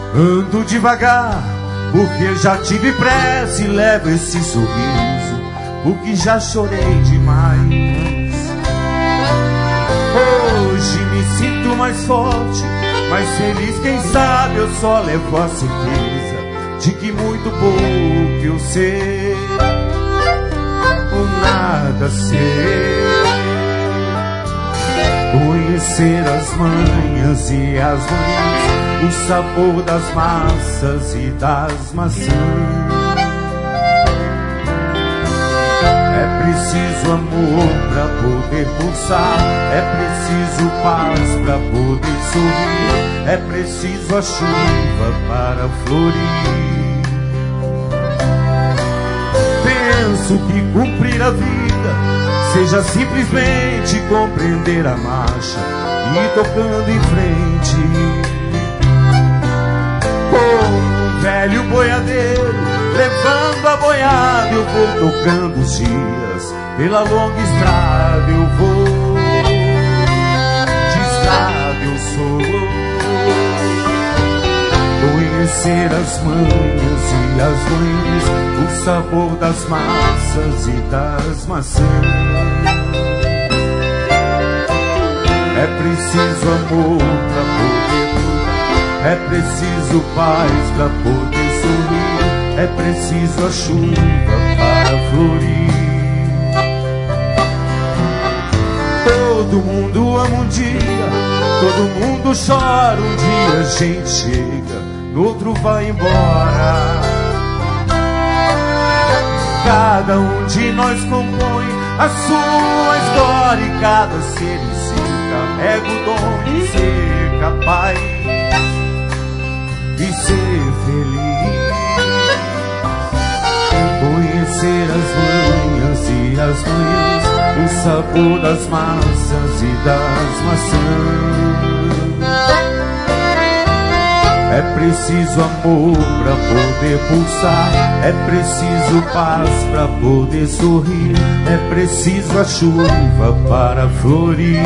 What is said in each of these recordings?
Ando devagar, porque já tive pressa e levo esse sorriso, porque já chorei demais. Hoje me sinto mais forte, mais feliz, quem sabe eu só levo a certeza de que muito pouco eu sei, ou nada sei. Conhecer as manhas e as manhãs, o sabor das massas e das maçãs. É preciso amor pra poder pulsar, é preciso paz pra poder sorrir, é preciso a chuva para florir. Penso que cumprir a vida seja simplesmente compreender a marcha e tocando em frente. Como um velho boiadeiro, levando a boiada, eu vou tocando os dias. Pela longa estrada eu vou, de estrada eu sou. Conhecer as manhas e as manhãs, o sabor das massas e das maçãs. É preciso amor pra poder mudar, é preciso paz pra poder sorrir, é preciso a chuva para florir. Todo mundo ama um dia, todo mundo chora um dia, a gente chega, no outro vai embora. Cada um de nós compõe a sua história e cada ser em si carrega o dom de ser capaz de ser feliz. Conhecer as manhas e as manhãs, o sabor das massas e das maçãs. É preciso amor pra poder pulsar, é preciso paz pra poder sorrir, é preciso a chuva para florir.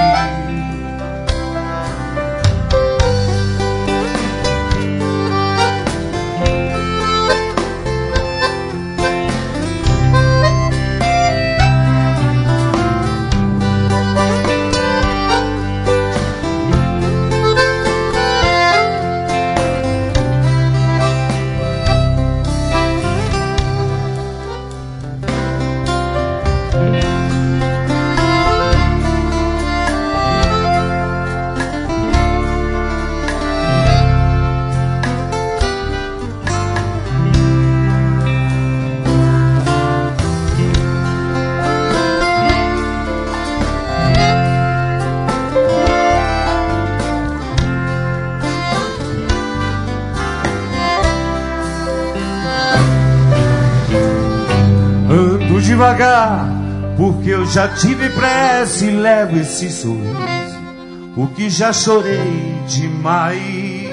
Devagar, porque eu já tive pressa e levo esse sorriso, porque já chorei demais.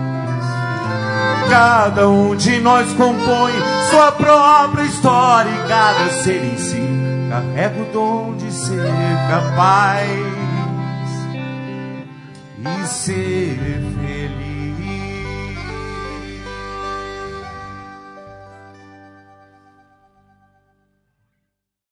Cada um de nós compõe sua própria história e cada ser em si carrega o dom de ser capaz e ser feliz.